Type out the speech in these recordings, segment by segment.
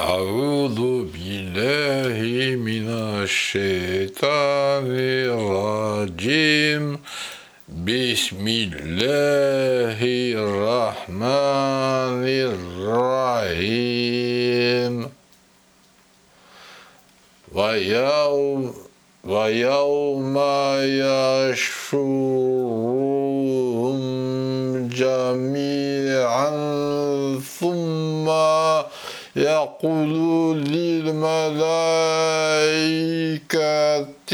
أعوذ بالله من الشيطان الرجيم. بسم الله الرحمن الرحيم. ويوم يحشرهم جميعا ثم يقول للملائكة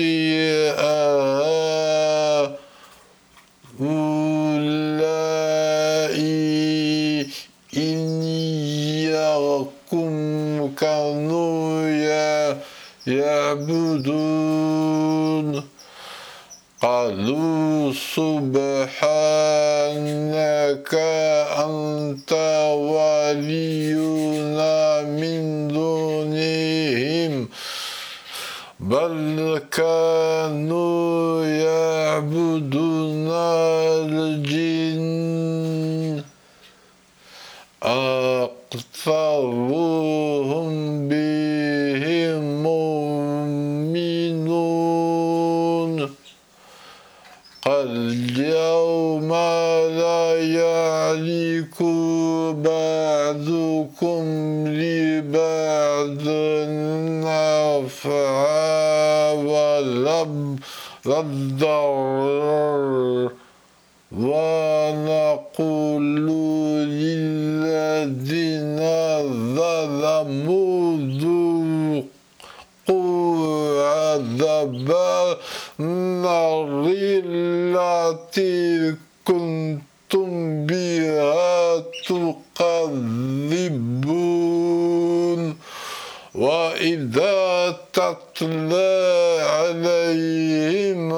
أهؤلاء إياكم كانوا يعبدون قالوا سبحانك أنت ولينا من دونهم بل كانوا يعبدون الجن أكثرهم بهم مؤمنون اليوم لا يملك بعضكم لبعض نفعا ولا ضرا ونقول للذين ظلموا ذوقوا عذاب النار التي كنتم بها تكذبون وإذا تتلى عليهم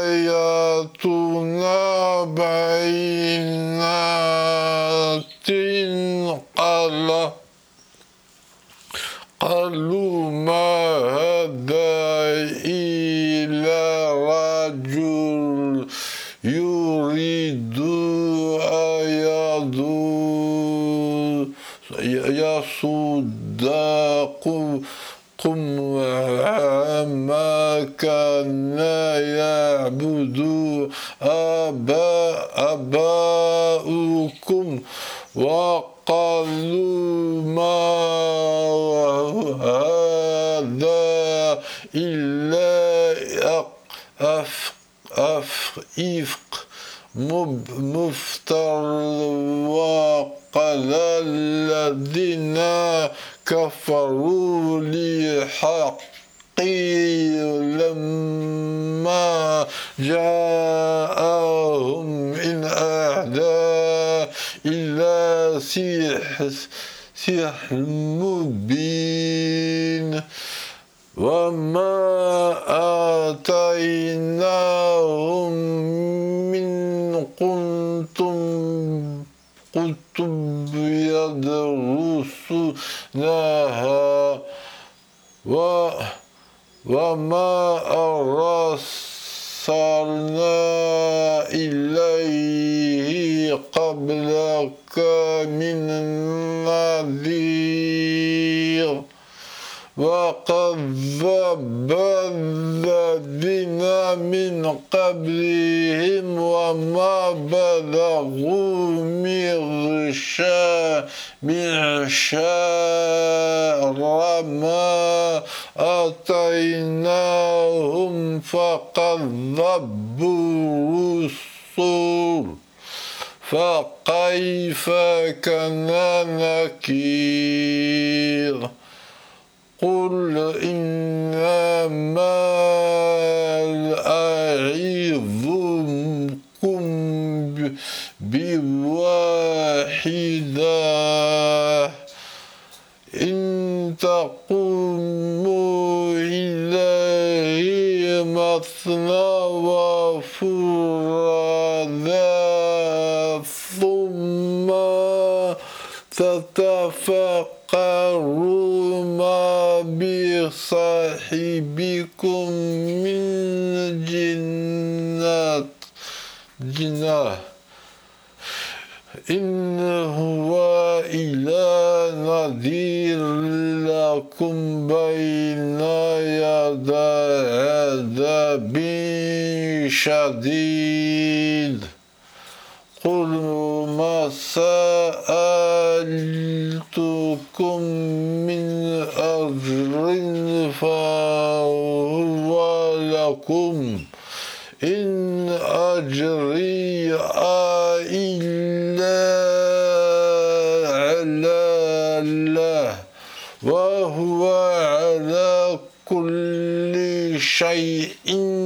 آياتنا بينات قالوا ما هذا إلا رجل يريد أن يصدكم عما كان يعبد آباؤكم وقالوا ما هذا إلا إفك مفتر وقال الذين كفروا للحق لما جاءهم إن أهدى إلا سحر مبين وما آتيناهم من كتب يدرسونها وما أرسلنا إليه قبلك من نذير وكذب الذين من قبلهم وما بلغوا معشار ما آتيناهم فكذبوا الرسل فكيف كان نكير قل إنما أعظكم بواحدة إن تقوموا إليه مثنى وفرادا ثم تتفكروا ما بصاحبكم من جنة إن هو إلا نذير لكم بين يدي عذاب شديد قل ما سألتكم من أجر فهو لكم إن أجري إلا على الله وهو على كل شيء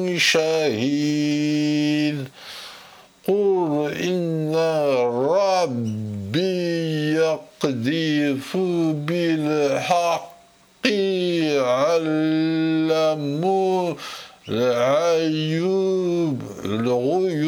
شهيد قل إن ربي يقذف بالحق علم الغيوب